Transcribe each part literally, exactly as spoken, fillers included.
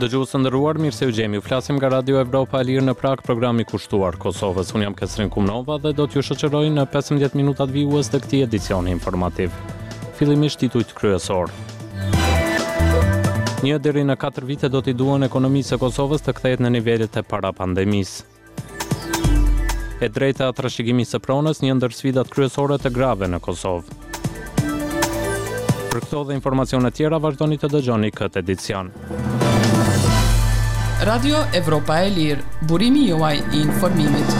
Dëgjues të nderuar, mirë se u gjemi. Flasim nga Radio Evropa e Lirë në Prag, programi kushtuar Kosovës. Unë jam Kesrin Kumnova dhe do t'ju shoqëroj në pesëmbëdhjetë minutat vijues të këtij edicioni informativ. Fillimisht titujt kryesor. Një deri në katër vite do t'i duan ekonomisë së Kosovës të kthehet në nivelet e para pandemisë. E drejta trashëgimisë së pronës, një ndër sfidat kryesore të grave në Kosovë. Për këto dhe informacione tjera vazhdoni të dëgjoni këtë edicion. Radio Evropa e Lirë, burimi juaj i informimit.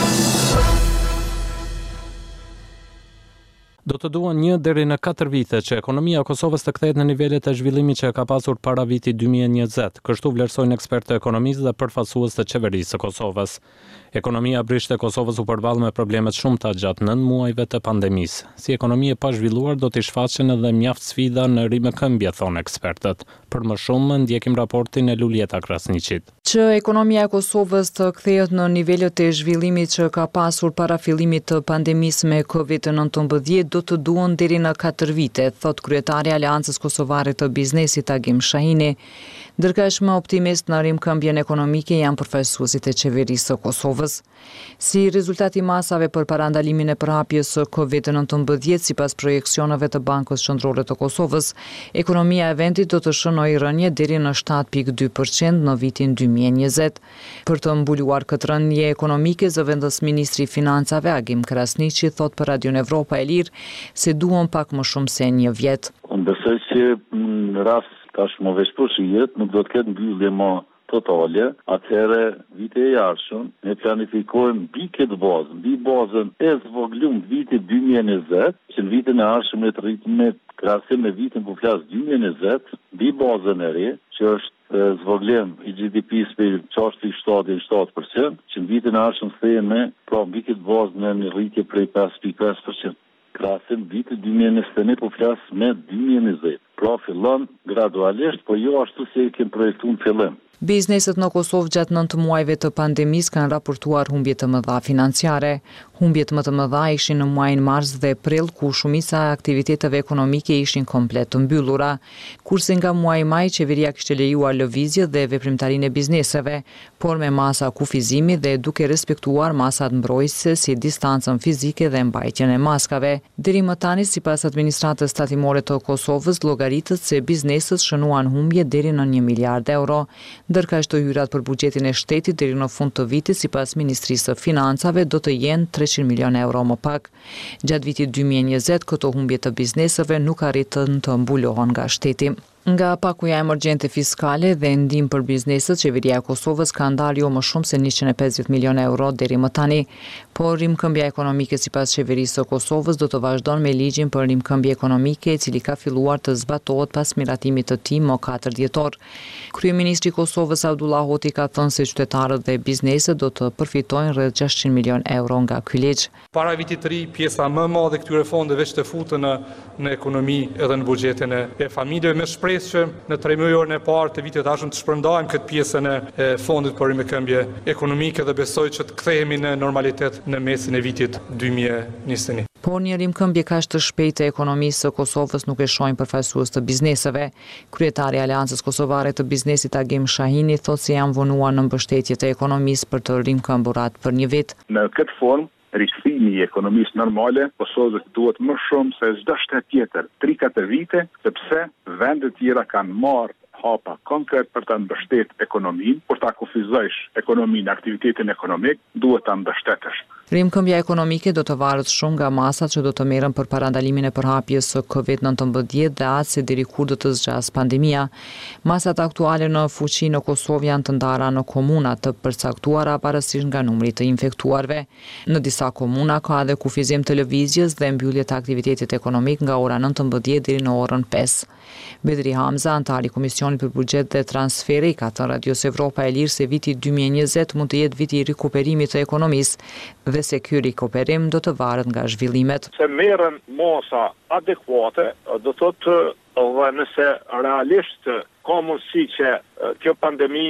Do të duan një deri në katër vite që ekonomia e Kosovës të kthehet në nivelet e zhvillimit që e ka pasur para vitit dy mijë e njëzet. Kështu vlerësojnë ekspertë të ekonomisë dhe përfaqësues të qeverisë së Kosovës. Ekonomia brishte e Kosovës u përball me problemet shumëta gjatë nëntë muajve të pandemisë. Si ekonomi e pa zhvilluar do t'i shfaqen edhe mjaft sfida në rimëkëmbje, thonë ekspertët. Për më shumë ndjekim raportin e Luljeta Krasniqit. Që ekonomia e Kosovës të kthehet në nivelet e zhvillimit që ka pasur para fillimit të pandemisë me kovid nëntëmbëdhjetë do të duan deri në katër vite, thot kryetari i Aleancës Kosovare të Biznesit Agim Shahini. Ndërkësh më optimist në rimkëmbjen ekonomike janë përfaqësuesit e qeverisë së Kosovës. Si rezultat i masave për parandalimin e përhapjes së kovid nëntëmbëdhjetë sipas projeksioneve të Bankës Qendrore të Kosovës, ekonomia e vendit do të shënojë rënje deri në shtatë pikë dy përqind në vitin dy mijë e njëzet. Për të mbuluar këtë rënje ekonomike, zëvendës ministri i Financave Agim Krasniqi thot për Radion Evropa e Lirë se duan pak më shumë se një vjet. Unë besoj që në rast tashmë veçposhijet nuk do të ketë mbyllje më totale, atëherë vite e jashtëm ne planifikojmë mbi këtë bazë, mbi bazën e zvoglum vitit dy mijë e njëzet, që në vitin e jashtëm ne të rritim me krahasim me vitin ku flas dy mijë e njëzet, mbi bazën e re, që është zvoglim i G D P-s për gjashtë pikë shtatë deri në shtatë përqind, që në vitin e jashtëm thehemi pra mbi këtë bazë në një rritje prej pesë pikë pesë përqind. Krahasim vitit dy mijë e njëzet e një po flas me dy mijë e njëzet. Pra fillon gradualisht, po jo ashtu si e kemi projektuar në fillim. Bizneset në Kosovë gjatë nëntë muajve të pandemisë kanë raportuar humbje të mëdha financiare. Humbjet më të mëdha ishin në muajin mars dhe prill, ku shumica e aktiviteteve ekonomike ishin komplet të mbyllura, kurse nga muaji maj qeveria kishte lejuar lëvizje dhe veprimtarinë e bizneseve, por me masa kufizimi dhe duke respektuar masat mbrojtëse si distancën fizike dhe mbajtjen e maskave. Deri më tani, sipas administratës tatimore të Kosovës, llogaritet se bizneset shënuan humbje deri në një miliard euro. Ndërkësh të hyrat për buxhetin e shtetit deri në fund të vitit sipas Ministrisë së Financave do të jenë treqind milion euro më pak. Gjatë vitit dy mijë e njëzet këto humbje të bizneseve nuk arritën të mbulohen nga shteti. Nga pakuja emergjente fiskale dhe ndihmë për bizneset, qeveria e Kosovës ka ndarë jo më shumë se njëqind e pesëdhjetë milion euro deri më tani, por rimkëmbja ekonomike sipas qeverisë së Kosovës do të vazhdon me ligjin për rimkëmbje ekonomike, i cili ka filluar të zbatohet pas miratimit të tij më katër dhjetor. Kryeministri i Kosovës Abdullah Hoti ka thënë se qytetarët dhe bizneset do të përfitojnë rreth gjashtëqind milion euro nga ky ligj. Para vitit të ri, pjesa më e madhe këtyre fondeve që të futen në në ekonomi edhe në buxhetin e, e familjeve, me shpresë që në tre muajin e parë të vitit tashëm të shpërndajmë këtë pjesën e fondit për rimëkëmbje ekonomike dhe besoj që të kthehemi në normalitet në mesin e vitit dy mijë e njëzet e një. Por një rimkëmbje kaq të shpejtë e ekonomisë së Kosovës nuk e shohin përfaqësues të bizneseve. Kryetari i Aleancës Kosovare të Biznesit Agim Shahini thotë se janë vonuar në mbështetje të ekonomisë për të rimkëmburat për një vit. Në këtë formë rikthimi i ekonomisë normale, Kosovës duhet më shumë se çdo shtet tjetër, tri katër vite, sepse vendet tjera kanë marrë hapa konkret për të mbështetur ekonominë, për ta kufizojsh ekonominë, aktivitetin ekonomik, duhet ta mbështetësh. Rimkëmbja ekonomike do të varet shumë nga masat që do të merren për parandalimin e përhapjes së kovid nëntëmbëdhjetë dhe atë se deri kur do të zgjas pandemia. Masat aktuale në fuqi në Kosovë janë të ndara në komuna të përcaktuara pavarësisht nga numri të infektuarve. Në disa komuna ka edhe kufizim të lëvizjes dhe mbyllje të aktivitetit ekonomik nga ora nëntëmbëdhjetë deri në orën pesë. Bedri Hamza, antari i Komisionit për Buxhet dhe Transfere, ka thënë Radios Evropa e Lirë se viti dy mijë e njëzet mund të jetë viti i rikuperimit të ekonomisë dhe se ky rikuperim do të varet nga zhvillimet. Se merren masa adekuate, do të thotë dhe nëse realisht ka mundësi që kjo pandemi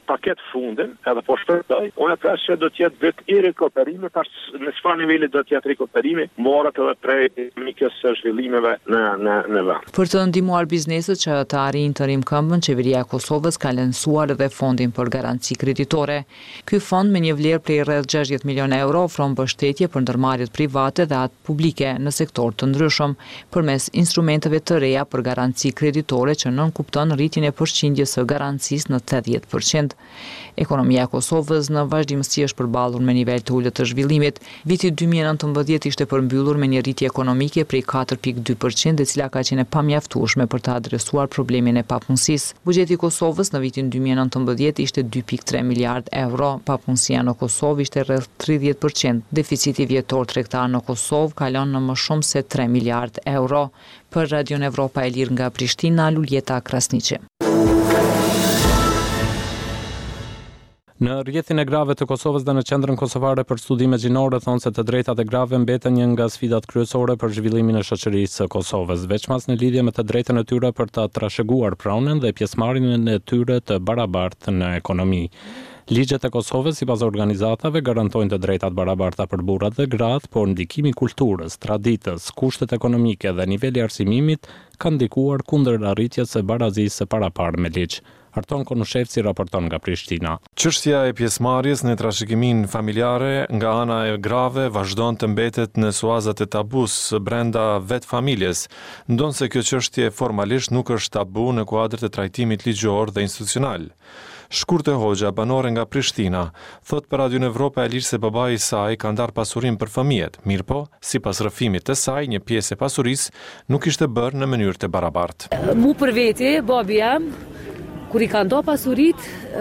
paket fundin, edhe po shpërndaj, unë pres që do të jetë vit i rikuperimi, tash në çfarë niveli do të jetë rikuperimi, marrët edhe prej ekonomikës së zhvillimeve në në në vend. Për të ndihmuar bizneset që të arrijnë të rrimë këmbën, qeveria e Kosovës ka lansuar edhe fondin për garanci kreditore. Ky fond me një vlerë prej rreth gjashtëdhjetë milionë euro ofron mbështetje për ndërmarrjet private dhe atë publike në sektor të ndryshëm, përmes instrumenteve të reja për garanci kreditore që nënkupton rritjen e përqindjes së garancisë në tetëdhjetë përqind. Ekonomia e Kosovës në vazhdimsi është përballur me nivel të ulët të zhvillimit. Viti dy mijë e nëntëmbëdhjetë ishte përmbyllur me një rritje ekonomike prej katër pikë dy përqind, e cila ka qenë e pamjaftueshme për të adresuar problemin e papunësisë. Buxheti i Kosovës në vitin dy mijë e nëntëmbëdhjetë ishte dy pikë tre miliard euro, papunësia në Kosovë ishte rreth tridhjetë përqind. Deficiti vjetor tregtar në Kosovë kalon në më shumë se tre miliard euro. Për Radion Evropa e Lirë nga Prishtina, Luljeta Krasniqi. Në rrjetin e grave të Kosovës dhe në Qendrën Kosovare për Studime Gjinore thonë se të drejtat e grave mbeten një nga sfidat kryesore për zhvillimin e shoqërisë së Kosovës, veçmas në lidhje me të drejtën e tyre për të trashëguar pronën dhe pjesëmarrjen e tyre të barabartë në ekonomi. Ligjet e Kosovës sipas organizatave garantojnë të drejtat barabarta për burrat dhe gratë, por ndikimi i kulturës, traditës, kushtet ekonomike dhe niveli i arsimimit kanë ndikuar kundër arritjes së barazisë së paraparë me ligj. Arton Konushevci raporton nga Prishtina. Çështja e pjesëmarrjes në trashëgimin familjare nga ana e grave vazhdon të mbetet në suazat e tabus brenda vetë familjes, ndonse kjo çështje formalisht nuk është tabu në kuadër të trajtimit ligjor dhe institucional. Shkurte Hoxha, banore nga Prishtina, thot për Radion Evropa e Lirë se babai i saj ka ndar pasurinë për fëmijët, mirëpo, sipas rrëfimit të saj, një pjesë e pasurisë nuk ishte bërë në mënyrë të barabartë. Mu për veti, babi jam, kur i ka ndo pasurit,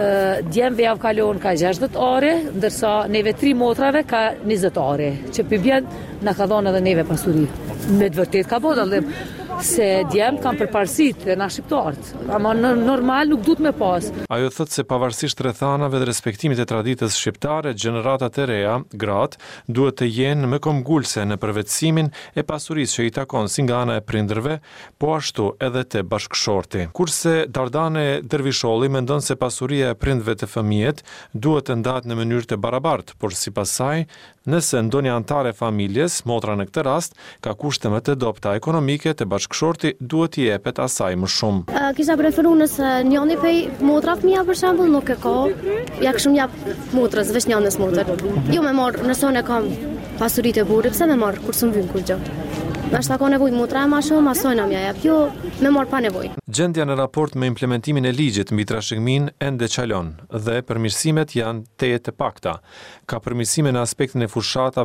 djemve javë kalon ka gjashtëdhjetë ore, ndërsa neve tri motrave ka njëzet ore, që për bjen në ka dhonë edhe neve pasurit. Me të vërtet ka bodë, dhe se djemë kam përparësit dhe na shqiptarët, ama në normal nuk duhet me pas. Ajo thot se pavarësisht rrethanave dhe respektimit e traditës shqiptare, gjeneratat e reja, gratë, duhet të jenë më komgulse në përvetësimin e pasurisë që i takon si nga ana e prindërve, po ashtu edhe te bashkëshorti. Kurse Dardane Dervisholli mendon se pasuria e prindëve të fëmijët duhet të ndahet në mënyrë të barabartë, por sipas saj, nëse ndonjë antar e familjes, motra në këtë rast, ka kushte më të dobta ekonomike, të bashkëshorti duhet i jepet asaj më shumë. Uh, kisha preferu nëse njëni pej motra fëmija për shembull nuk e ka, ja këshum jap motrës, veç njënës motër. Jo me marr, nëse unë kam pasuritë e burrit, pse me marr kur s'm vjen kur gjë. Nashta ka nevojë motra e më shumë, asojna më jap. Jo, me marr pa nevojë. Gjendja në raport me implementimin e ligjit mbi trashëgiminë ende çalon dhe përmirësimet janë teje të pakta. Ka përmirësime në aspektin e fushatave